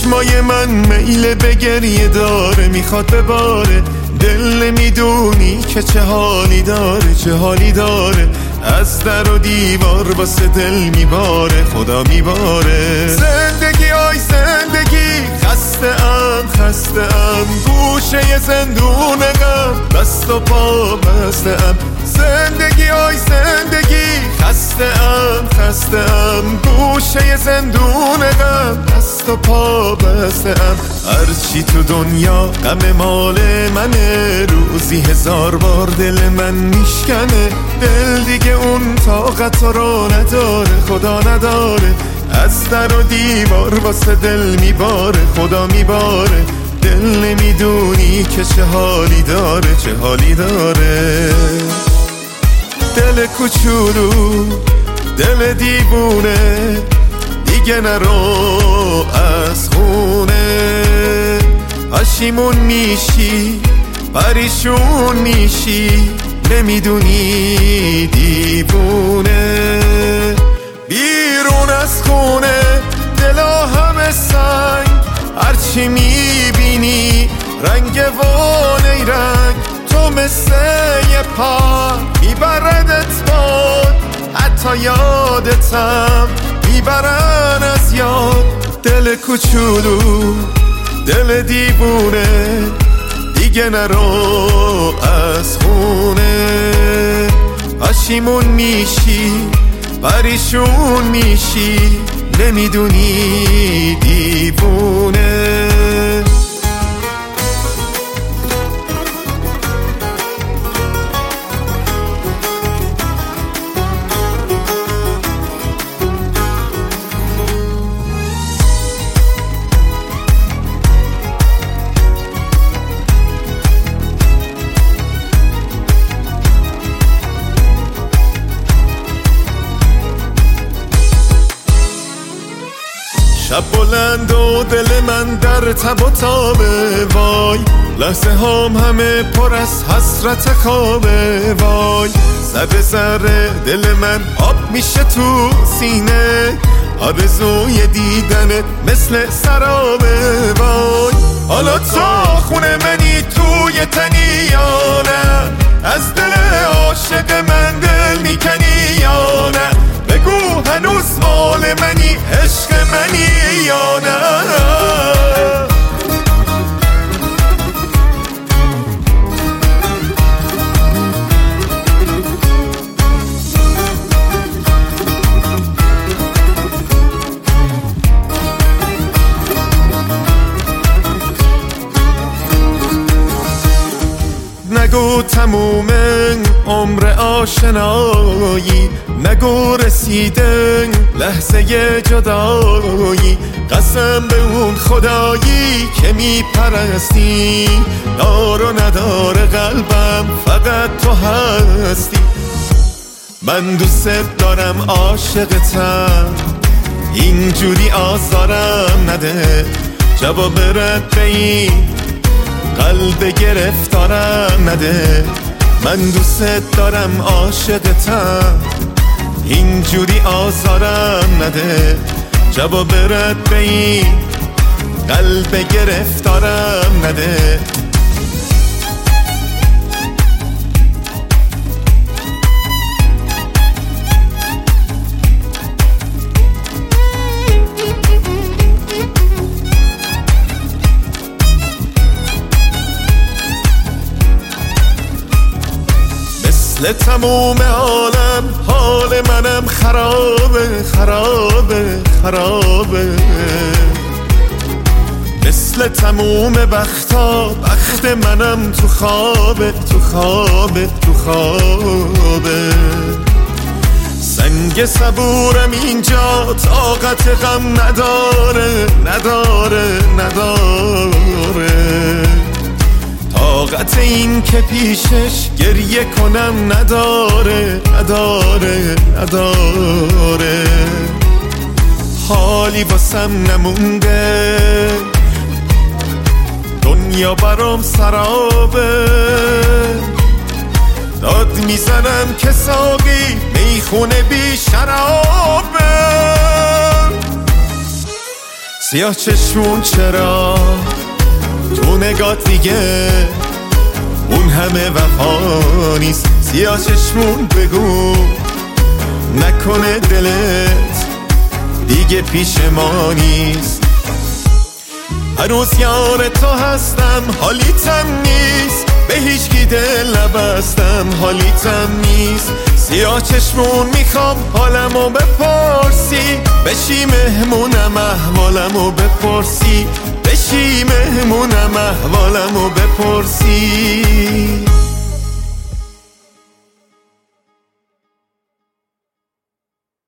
چشمای من میل به گریه داره، میخواد بباره. دل نمیدونی که چه حالی داره، چه حالی داره. از در و دیوار واسه دل میباره، خدا میباره. زندگی آی زندگی، خسته ام گوشه زندون غم، دست و پا بسته ام. زندگی آی زندگی، خسته ام گوشه زندون غم، دست و پا بسته ام. هرچی تو دنیا غم مال منه، روزی 1000 بار دل من میشکنه. دل دیگه اون طاقت رو نداره، خدا نداره. از در و دیوار واسه دل میباره، خدا میباره. دل نمیدونی که چه حالی داره، چه حالی داره. دل کوچولو، دل دیوونه، دیگه نرو از خونه. پشیمون میشی، پریشون میشی، نمیدونی دیوونه. بیرون از خونه دلا همه سنگ، هرچی میبینی رنگ و نیرنگ. تو مثل یه پا میبردت باد، حتی یادتم میبرن از یاد. دل کوچولو، دل دیوونه، دیگه نرو از خونه. پشیمون میشی، پریشون میشی، نمیدونی دیوونه. شب بلند و دل من در تب و تابه، وای. لحظه هام همه پر از حسرت خوابه، وای. ذره ذره دل من آب میشه تو سینه، آرزوی دیدنت مثل سرابه، وای. حالا تا خونه منی توی تنی یا نه، از دل عاشق من دل میکنی یا نه. بگو هنوز مال منی، عشق منی یا نه. نگو تموم عمر آشنایی، نگو رسیدن لحظه جدایی. قسم به اون خدایی که میپرستی، دار و ندار قلبم فقط تو هستی. من دوست دارم، عاشقتم، اینجوری آزارم نده. جواب رد به این قلب گرفتارم نده. من دوست دارم، عاشقتم، اینجوری آزارم نده. جواب رد به این قلب گرفتارم نده. مثل تموم عالم حال منم خرابه، خرابه، خرابه. مثل تموم بختا بخت منم تو خوابه، تو خوابه، تو خوابه. سنگ صبورم اینجا طاقت غم نداره، نداره، نداره. طاقت این که پیشش گریه کنم نداره، نداره، نداره. حالی واسم نمونده، دنیا برام سرابه. داد میزنم که ساقی میخونه بی شرابه. سیاه چشمون چرا تو نگات دیگه اون همه وفا نیست؟ سیاه چشمون بگو نکنه دلت دیگه پیش ما نیست. هنوز یار تو هستم حالیتم نیست، به هیچکی دل نبستم حالیتم نیست. سیاه چشمون میخوام حالمو بپرسی، بشی مهمونم احوالمو بپرسی، بشی مهمونم احوالمو بپرسی.